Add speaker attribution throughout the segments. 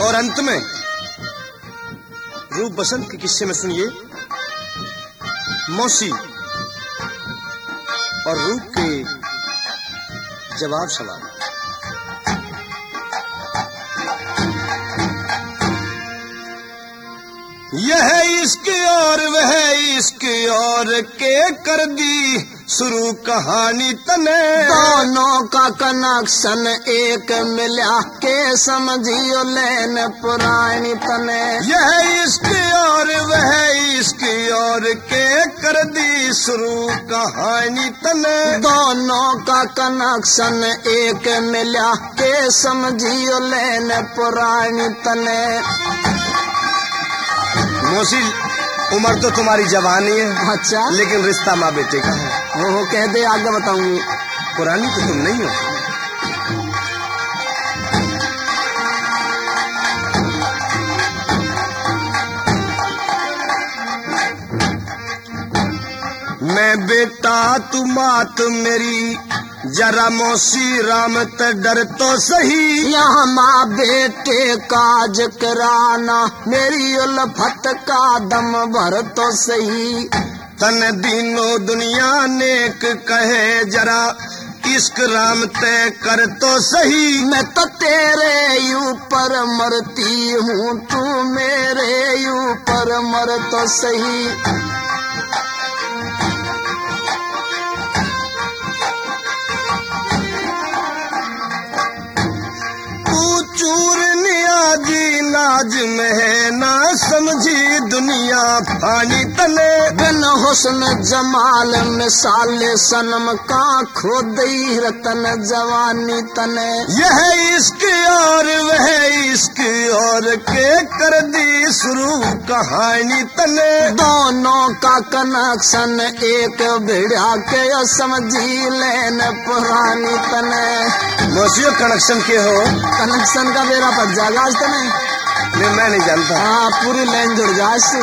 Speaker 1: और अंत में रूप बसंत के किस्से में सुनिए मौसी और रूप के जवाब सवाल। यह इसकी और वह इसकी और के कर दी शुरू कहानी तने,
Speaker 2: दोनों का कनेक्शन एक मिला के समझियो लेन पुरानी तने।
Speaker 1: यह इसकी और वह इसकी और के कर दी शुरू कहानी तने,
Speaker 2: दोनों का कनेक्शन एक मिला के समझियो लेन पुरानी तने।
Speaker 1: मौसी उम्र तो तुम्हारी जवानी है,
Speaker 2: अच्छा,
Speaker 1: लेकिन रिश्ता माँ बेटे का है।
Speaker 2: वो कह दे, आगे बताऊंगी।
Speaker 1: पुरानी तो तुम नहीं हो। मैं बेटा तू मात मेरी, जरा मौसी राम त डर तो सही।
Speaker 2: यहाँ माँ बेटे काज कराना, मेरी उल्फत का दम भर तो सही।
Speaker 1: तन दीनो दुनिया नेक कहे, जरा इश्क राम तय कर तो सही।
Speaker 2: मैं तो तेरे ऊपर मरती हूँ, तू मेरे ऊपर मर तो सही।
Speaker 1: चूर नियाजी लाज में ना समझी दुनिया फानी तले,
Speaker 2: बिन हुस्न जमाल मिसाल सनम का खो दई रतन जवानी तने।
Speaker 1: यह इसकी और वह इसकी और के कर दी शुरू कहानी तले,
Speaker 2: दोनों का कनेक्शन एक भिड़ा के समझी लेन पुरानी तने।
Speaker 1: मौसियों कनेक्शन के हो?
Speaker 2: कनेक्शन का मेरा पद जागा आज तने।
Speaker 1: नहीं, मैं नहीं जानता।
Speaker 2: हाँ, पूरी लाइन जुड़ जा इससे।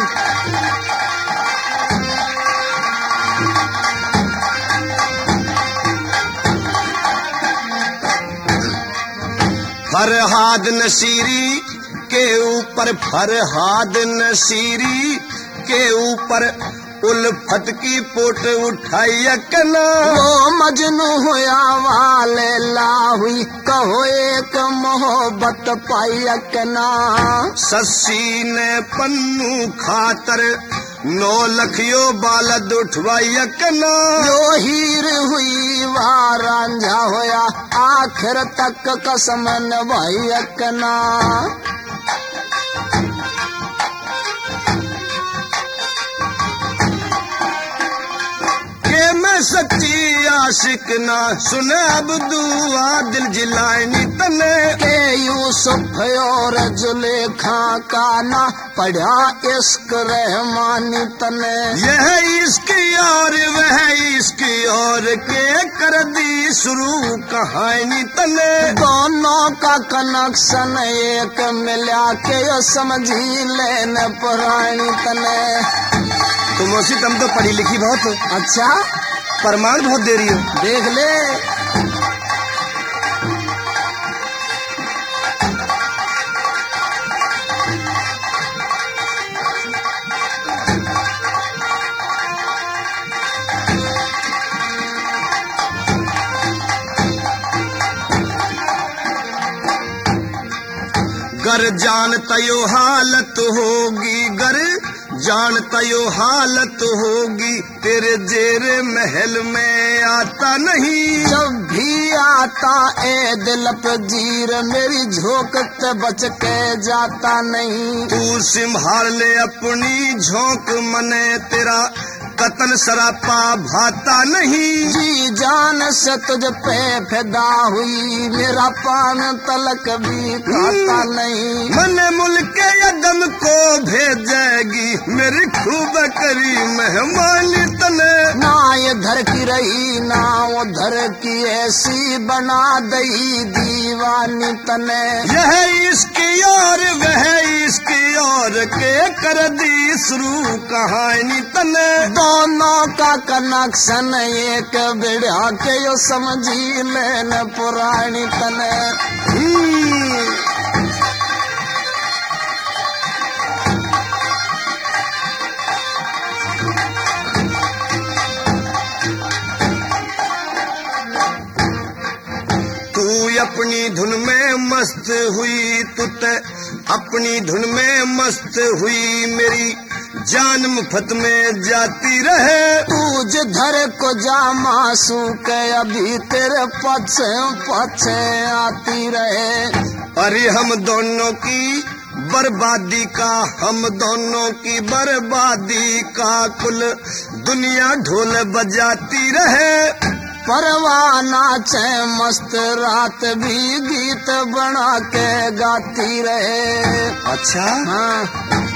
Speaker 1: फरहाद नसीरी के ऊपर, फरहाद नसीरी के ऊपर उल्फत की पोट उठाई अकना।
Speaker 2: वो मजनू हुआ वाले लाहुई, कहो एक मोहब्बत पाई अकना।
Speaker 1: सस्सी ने पन्नू खातर 9 लखियो बालद उठवाई अकना।
Speaker 2: जो हीर हुई वारांझा होया, आखिर तक कसम नभाई अकना।
Speaker 1: मैं सच्ची आशिक ना सुने अब दुआ दिल जिलानी तने,
Speaker 2: के यूसुफ और जुलेखा का ना पढ़ा इश्क रहमानी तने।
Speaker 1: यह इसकी और वह इसकी और के कर दी शुरू कहानी तने,
Speaker 2: दोनों का कनेक्शन एक मिला के समझी लेन पुरानी तने।
Speaker 1: तो मौसी तुम तो पढ़ी लिखी बहुत हो।
Speaker 2: अच्छा,
Speaker 1: प्रमाण बहुत दे रही हो।
Speaker 2: देख ले।
Speaker 1: गर जानता यो हालत होगी, गर जानता यो हालत होगी, तेरे जेरे महल में आता नहीं।
Speaker 2: जब भी आता ए दिल पे जीर, मेरी झोंक से बच के जाता नहीं।
Speaker 1: तू संभाल ले अपनी झोंक, मने तेरा कतन सरापा भाता नहीं।
Speaker 2: जी जान से तुझ पे फिदा हुई, मेरा पान तलक भी खाता नहीं।
Speaker 1: मन मुल्क यदम को भेजेगी, मेरी खूब करी मेहमानी तने।
Speaker 2: ना इधर की रही ना उधर की, ऐसी बना दई दीवानी तने।
Speaker 1: यह इसकी और वह इसकी और के कर दी शुरू कहानी तने,
Speaker 2: दोनों का कनेक्शन एक बिड़ा के यो समझी लेन पुरानी तने।
Speaker 1: अपनी धुन में मस्त हुई, तू ते अपनी धुन में मस्त हुई, मेरी जान मुफ्त में जाती रहे।
Speaker 2: पूज धर को जा मासू के अभी तेरे पछे आती रहे।
Speaker 1: अरे हम दोनों की बर्बादी का, हम दोनों की बर्बादी का कुल दुनिया ढोल बजाती रहे।
Speaker 2: परवाना चे मस्त रात भी गीत बना के गाती रहे।
Speaker 1: अच्छा
Speaker 2: हाँ